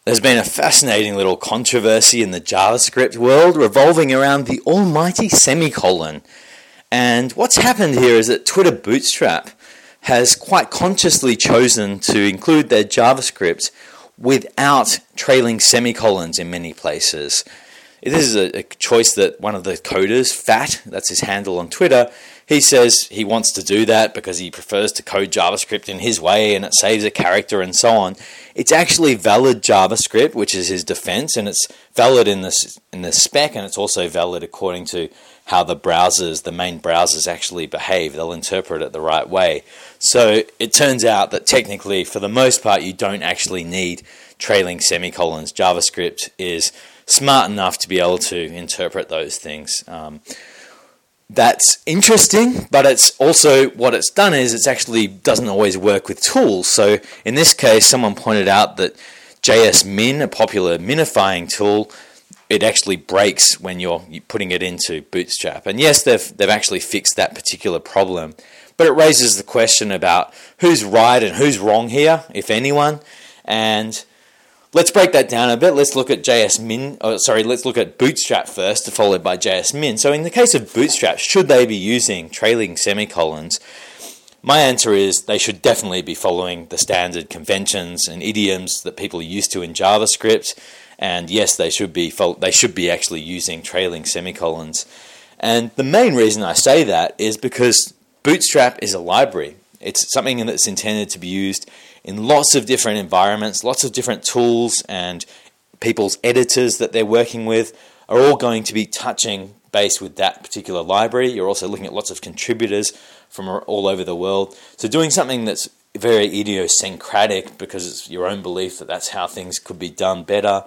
There's been a fascinating little controversy in the JavaScript world revolving around the almighty semicolon. And what's happened here is that Twitter Bootstrap has quite consciously chosen to include their JavaScript without trailing semicolons in many places. This is a choice that one of the coders, Fat, that's his handle on Twitter, he says he wants to do that because he prefers to code JavaScript in his way and it saves a character and so on. It's actually valid JavaScript, which is his defense, and it's valid in the spec, and it's also valid according to how the main browsers actually behave. They'll interpret it the right way. So it turns out that technically, for the most part, you don't actually need trailing semicolons. JavaScript is smart enough to be able to interpret those things. That's interesting, but it's also what it's done is it's actually doesn't always work with tools. So in this case, someone pointed out that JSMin, a popular minifying tool, it actually breaks when you're putting it into Bootstrap. And yes, they've actually fixed that particular problem, but it raises the question about who's right and who's wrong here, if anyone. And let's break that down a bit. Let's look at let's look at Bootstrap first, followed by JSMin. So in the case of Bootstrap, should they be using trailing semicolons? My answer is they should definitely be following the standard conventions and idioms that people are used to in JavaScript. And yes, they should be actually using trailing semicolons. And the main reason I say that is because Bootstrap is a library. It's something that's intended to be used in lots of different environments, lots of different tools, and people's editors that they're working with are all going to be touching base with that particular library. You're also looking at lots of contributors from all over the world. So doing something that's very idiosyncratic because it's your own belief that that's how things could be done better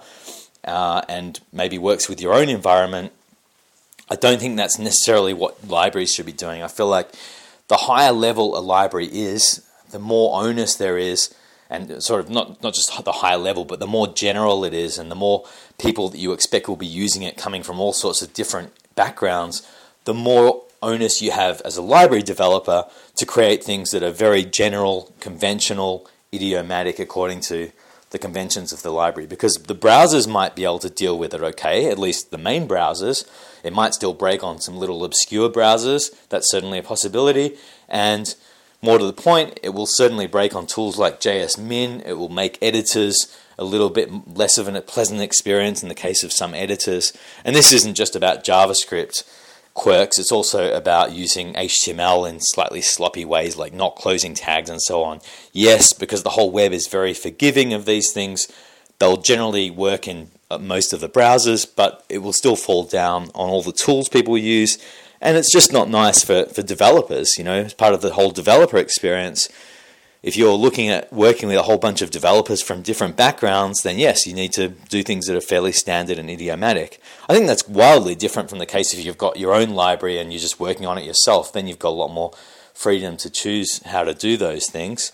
and maybe works with your own environment, I don't think that's necessarily what libraries should be doing. I feel like the higher level a library is, the more onus there is, and sort of not just the higher level, but the more general it is, and the more people that you expect will be using it coming from all sorts of different backgrounds, the more onus you have as a library developer to create things that are very general, conventional, idiomatic according to the conventions of the library. Because the browsers might be able to deal with it okay, at least the main browsers. It might still break on some little obscure browsers. That's certainly a possibility. And more to the point, it will certainly break on tools like JSMin. It will make editors a little bit less of a pleasant experience in the case of some editors. And this isn't just about JavaScript quirks, it's also about using HTML in slightly sloppy ways like not closing tags and so on. Yes, because the whole web is very forgiving of these things, they'll generally work in most of the browsers, but it will still fall down on all the tools people use. And it's just not nice for developers, as part of the whole developer experience. If you're looking at working with a whole bunch of developers from different backgrounds, then yes, you need to do things that are fairly standard and idiomatic. I think that's wildly different from the case if you've got your own library and you're just working on it yourself. Then you've got a lot more freedom to choose how to do those things.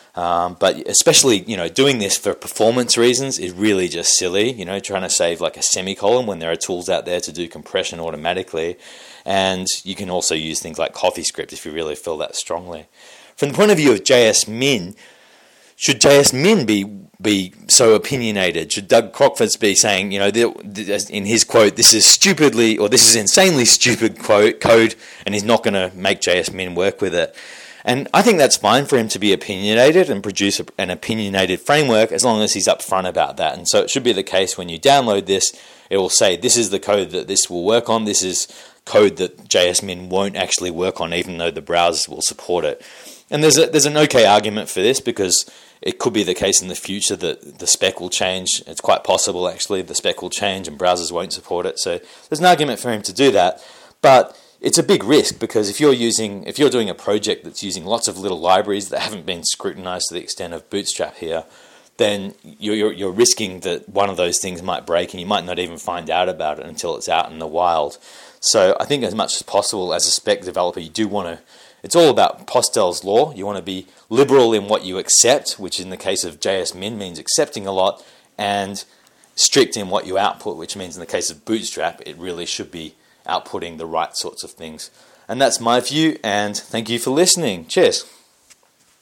But especially, doing this for performance reasons is really just silly, trying to save like a semicolon when there are tools out there to do compression automatically. And you can also use things like CoffeeScript if you really feel that strongly. From the point of view of JSMin, should JSMin be so opinionated? Should Doug Crockford be saying, in his quote, this is insanely stupid code, and he's not going to make JSMin work with it? And I think that's fine for him to be opinionated and produce an opinionated framework as long as he's upfront about that. And so it should be the case when you download this, it will say this is the code that this will work on. This is code that JSMin won't actually work on, even though the browsers will support it. And there's an okay argument for this because it could be the case in the future that the spec will change. It's quite possible, actually, the spec will change and browsers won't support it. So there's an argument for him to do that. But it's a big risk because if you're doing a project that's using lots of little libraries that haven't been scrutinized to the extent of Bootstrap here, then you're risking that one of those things might break and you might not even find out about it until it's out in the wild. So I think as much as possible as a spec developer, you do want to, it's all about Postel's law. You want to be liberal in what you accept, which in the case of JSMin means accepting a lot, and strict in what you output, which means in the case of Bootstrap, it really should be outputting the right sorts of things. And that's my view, and thank you for listening. Cheers.